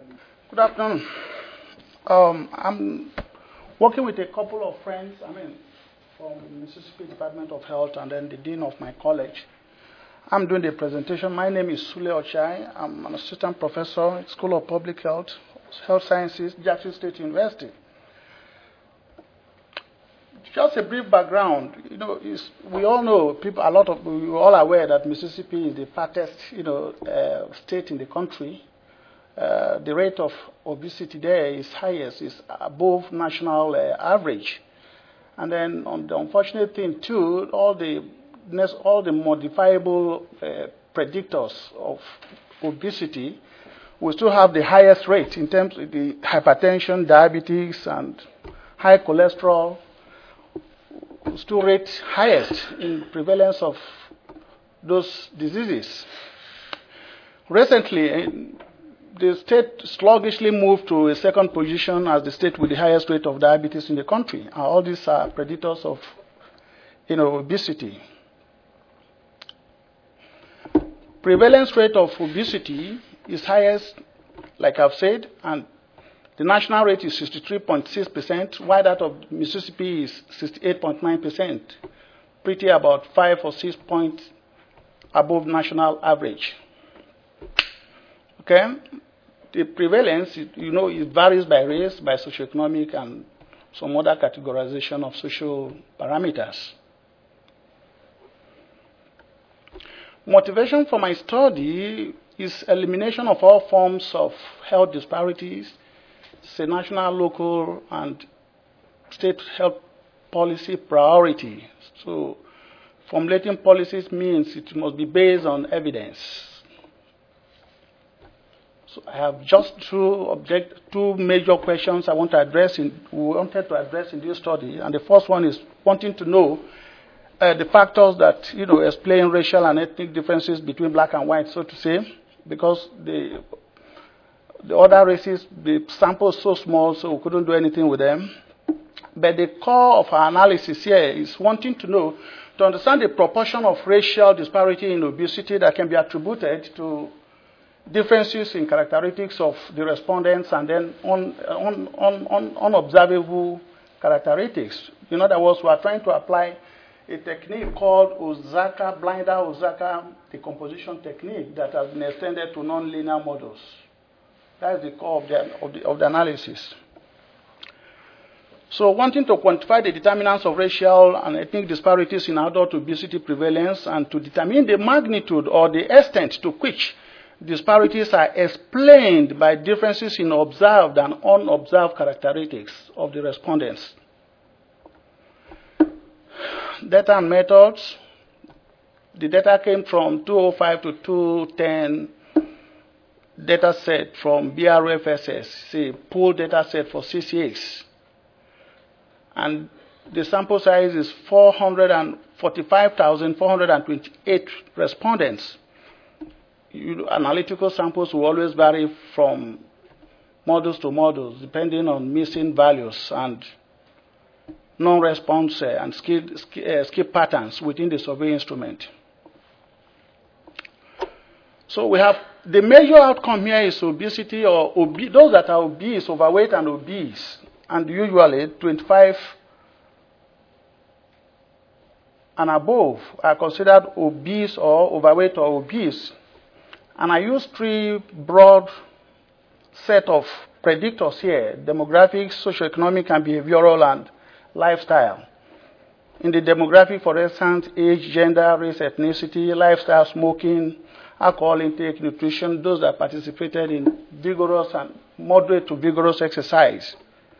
Good afternoon. I'm working with a couple of friends, from Mississippi Department of Health and then the Dean of my college. I'm doing the presentation. My name is Sule Ochai. I'm an assistant professor at School of Public Health, Health Sciences, Jackson State University. Just a brief background. We all know, we're all aware that Mississippi is the fattest, state in the country. The rate of obesity there is highest, is above national average. And then on the unfortunate thing too, all the modifiable predictors of obesity, we still have the highest rate in terms of the hypertension, diabetes, and high cholesterol. We still rate highest in prevalence of those diseases. Recently, the state sluggishly moved to a second position as the state with the highest rate of diabetes in the country. And all these are predictors of, obesity. Prevalence rate of obesity is highest, like I've said, and the national rate is 63.6%, while that of Mississippi is 68.9%, pretty about 5 or 6 points above national average. Okay? The prevalence, it varies by race, by socioeconomic, and some other categorization of social parameters. Motivation for my study is elimination of all forms of health disparities. It's a national, local, and state health policy priority. So, formulating policies means it must be based on evidence. So I have just two major questions we wanted to address in this study. And the first one is wanting to know the factors that, explain racial and ethnic differences between black and white, so to say, because the other races, the sample is so small, so we couldn't do anything with them. But the core of our analysis here is wanting to understand the proportion of racial disparity in obesity that can be attributed to differences in characteristics of the respondents and then unobservable characteristics. In other words, we are trying to apply a technique called Blinder-Osaka decomposition technique that has been extended to nonlinear models. That is the core of the analysis. So wanting to quantify the determinants of racial and ethnic disparities in adult obesity prevalence and to determine the magnitude or the extent to which disparities are explained by differences in observed and unobserved characteristics of the respondents. Data and methods. The data came from 205 to 210 data set from BRFSS, a pool data set for CCX. And the sample size is 445,428 respondents. Analytical samples will always vary from models to models, depending on missing values and non-response and skip patterns within the survey instrument. So we have the major outcome here is obesity or those that are obese, overweight and obese, and usually 25 and above are considered obese or overweight or obese. And I use three broad set of predictors here: demographics, socioeconomic and behavioral, and lifestyle. In the demographic, for instance, age, gender, race, ethnicity, lifestyle, smoking, alcohol intake, nutrition, those that participated in vigorous and moderate to vigorous exercise.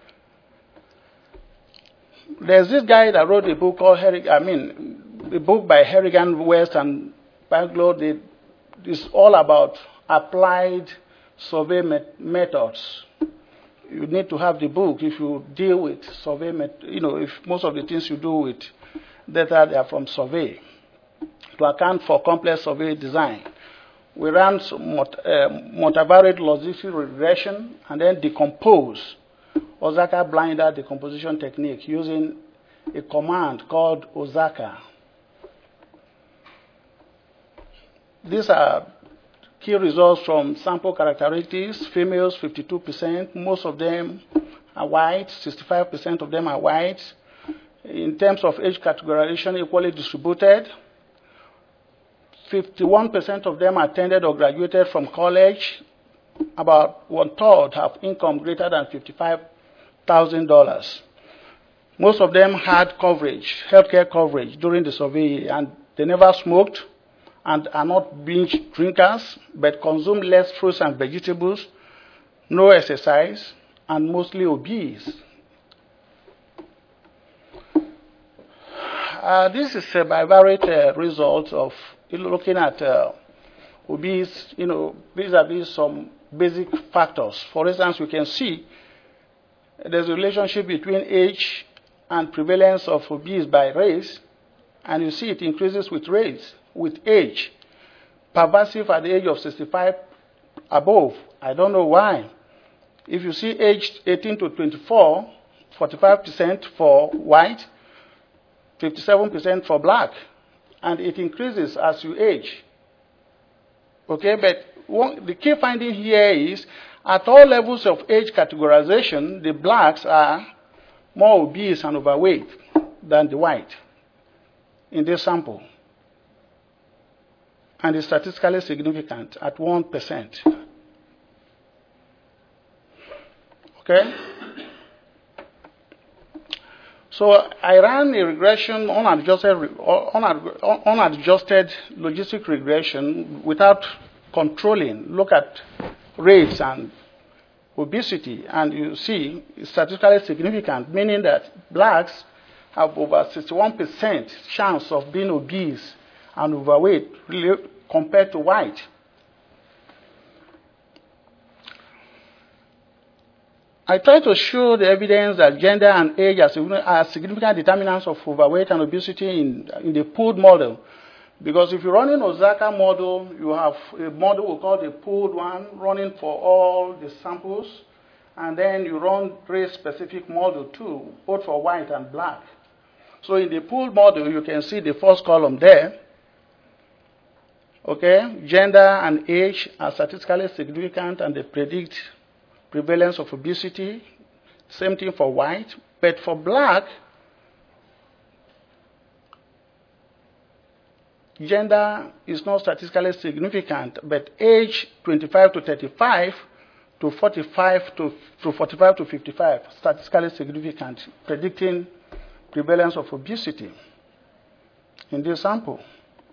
There's this guy that wrote a book called a book by Harrigan, West, and Baglow. It's all about applied survey methods. You need to have the book if you deal with survey, if most of the things you do with data they are from survey, to account for complex survey design. We ran multivariate logistic regression and then decompose Osaka Blinder decomposition technique using a command called Osaka. These are Key results from sample characteristics: females 52%, most of them are white, 65% of them are white. In terms of age categorization, equally distributed. 51% of them attended or graduated from college. About 1/3 have income greater than $55,000. Most of them had coverage, healthcare coverage during the survey, and they never smoked and are not binge drinkers, but consume less fruits and vegetables, no exercise, and mostly obese. This is a bivariate result of looking at obese, vis-a-vis some basic factors. For instance, we can see there's a relationship between age and prevalence of obese by race, and you see it increases with race, with age. Pervasive at the age of 65 above. I don't know why. If you see aged 18 to 24, 45% for white, 57% for black, and it increases as you age. Okay, but the key finding here is at all levels of age categorization, the blacks are more obese and overweight than the white in this sample. And it's statistically significant at 1%. Okay? So I ran a regression, unadjusted logistic regression without controlling. Look at race and obesity, and you see it's statistically significant, meaning that blacks have over 61% chance of being obese and overweight compared to white. I try to show the evidence that gender and age are significant determinants of overweight and obesity in the pooled model. Because if you run an Osaka model, you have a model we call the pooled one running for all the samples, and then you run race-specific model too, both for white and black. So in the pooled model, you can see the first column there. Okay, gender and age are statistically significant, and they predict prevalence of obesity. Same thing for white, but for black, gender is not statistically significant, but age 25 to 35 to 45 to 55, statistically significant, predicting prevalence of obesity in this sample.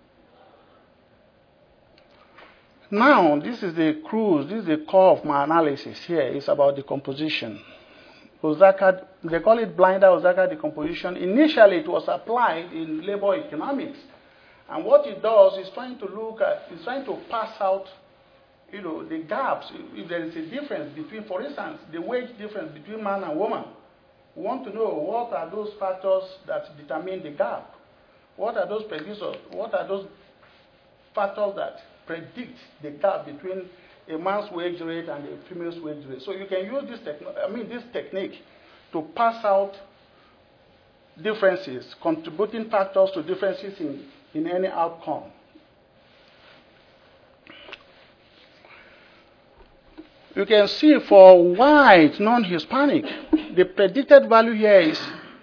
Now, this is the core of my analysis here. It's about decomposition. Osaka, they call it blinder Osaka decomposition. Initially, it was applied in labor economics. And what it does is trying to pass out, the gaps. If there is a difference between, for instance, the wage difference between man and woman, we want to know what are those factors that determine the gap. What are those predictors? What are those factors that predict the gap between a man's wage rate and a female's wage rate? So you can use this technique to pass out differences, contributing factors to differences in any outcome. You can see for white, non-Hispanic, the predicted value here is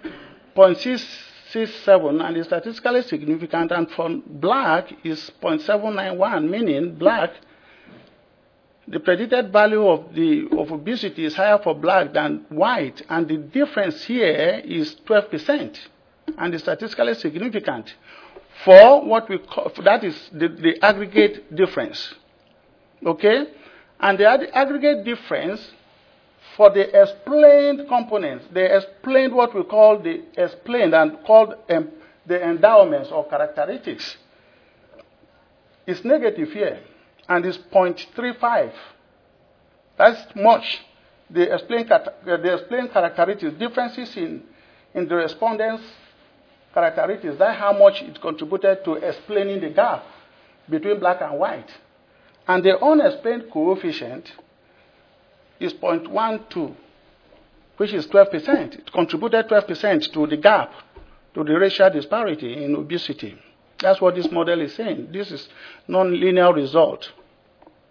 0.667, and is statistically significant, and for black is 0.791, meaning black, the predicted value of obesity is higher for black than white, and the difference here is 12%, and is statistically significant for what we call, that is the aggregate difference. Okay? And the aggregate difference for the explained components, they explained what we call the explained and called the endowments or characteristics. It's negative here, and it's 0.35. That's much. The explained characteristics, differences in the respondents' characteristics, that's how much it contributed to explaining the gap between black and white. And the unexplained coefficient is 0.12, which is 12%. It contributed 12% to the gap, to the racial disparity in obesity. That's what this model is saying. This is non-linear result.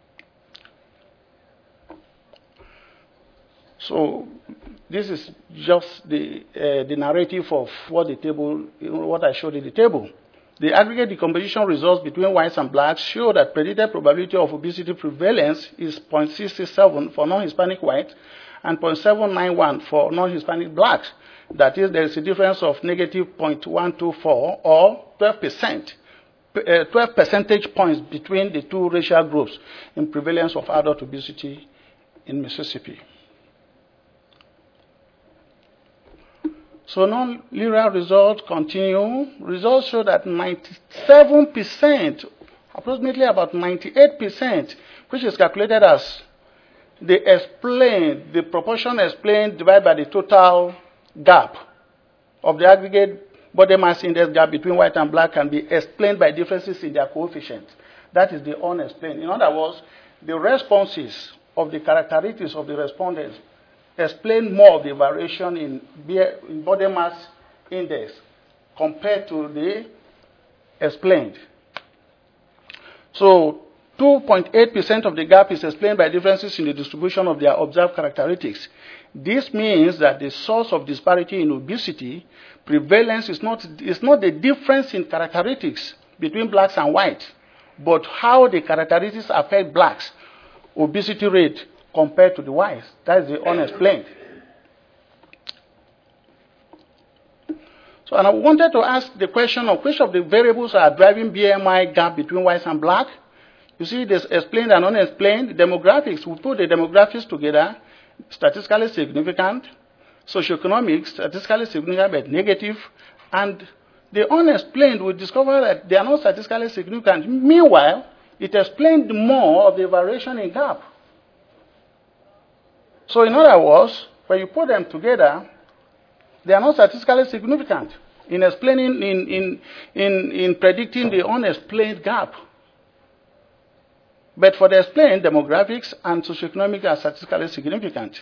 So this is just the narrative of what the table, what I showed in the table. The aggregate decomposition results between whites and blacks show that predicted probability of obesity prevalence is 0.67 for non-Hispanic whites and 0.791 for non-Hispanic blacks. That is, there is a difference of negative 0.124 or 12%. 12 percentage points between the two racial groups in prevalence of adult obesity in Mississippi. So non-linear results continue. Results show that 97%, approximately about 98%, which is calculated as the proportion explained divided by the total gap of the aggregate body mass index gap between white and black can be explained by differences in their coefficient. That is the unexplained. In other words, the responses of the characteristics of the respondents explain more of the variation in body mass index compared to the explained. So 2.8% of the gap is explained by differences in the distribution of their observed characteristics. This means that the source of disparity in obesity prevalence is not the difference in characteristics between blacks and whites, but how the characteristics affect blacks' obesity rate compared to the whites. That is the unexplained. So, and I wanted to ask the question of which of the variables are driving BMI gap between whites and black. You see, there's explained and unexplained. Demographics, we put the demographics together, statistically significant. Socioeconomics, statistically significant but negative. And the unexplained, we discover that they are not statistically significant. Meanwhile, it explained more of the variation in gap. So in other words, when you put them together, they are not statistically significant in explaining, in predicting the unexplained gap. But for the explained, demographics and socioeconomic are statistically significant.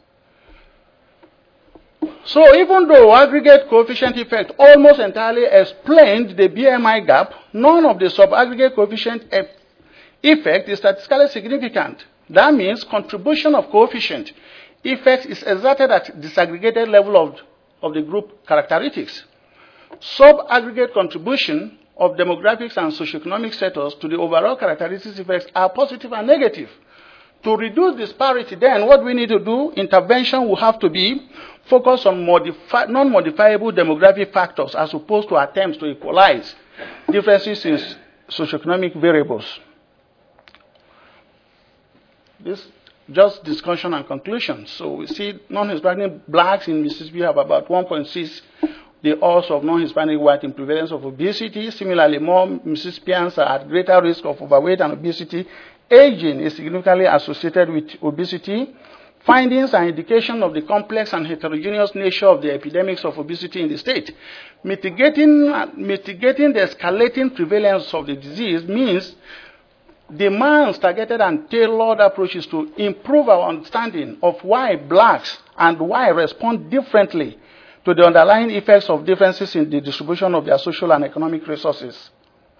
So even though aggregate coefficient effect almost entirely explained the BMI gap, none of the sub-aggregate coefficient effect is statistically significant. That means contribution of coefficient effect is exerted at disaggregated level of the group characteristics. Sub-aggregate contribution of demographics and socioeconomic status to the overall characteristics effects are positive and negative. To reduce disparity, then, what we need to do, intervention will have to be focused on non-modifiable demographic factors as opposed to attempts to equalize differences in socioeconomic variables. This just discussion and conclusion. So we see non-Hispanic blacks in Mississippi have about 1.6 the odds of non-Hispanic white in prevalence of obesity. Similarly, more Mississippians are at greater risk of overweight and obesity. Aging is significantly associated with obesity. Findings and indication of the complex and heterogeneous nature of the epidemics of obesity in the state. Mitigating the escalating prevalence of the disease means demands targeted and tailored approaches to improve our understanding of why blacks and whites respond differently to the underlying effects of differences in the distribution of their social and economic resources.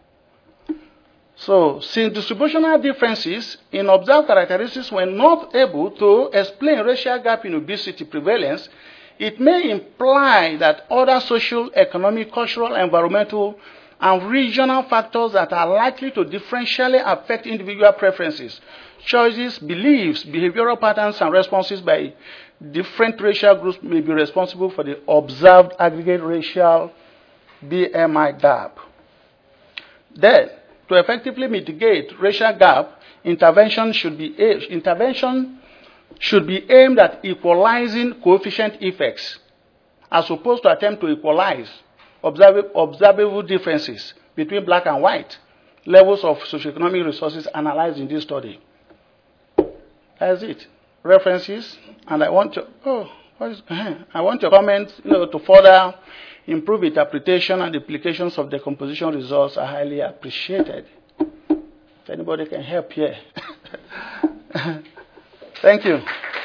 So, since distributional differences in observed characteristics were not able to explain racial gap in obesity prevalence, it may imply that other social, economic, cultural, environmental, and regional factors that are likely to differentially affect individual preferences, choices, beliefs, behavioral patterns, and responses by different racial groups may be responsible for the observed aggregate racial BMI gap. Then, to effectively mitigate racial gap, intervention should be aimed at equalizing coefficient effects, as opposed to attempt to equalize observable differences between black and white levels of socioeconomic resources analyzed in this study. That's it. References, and I want your comments, to further improve interpretation and implications of the composition results are highly appreciated. If anybody can help here. Thank you.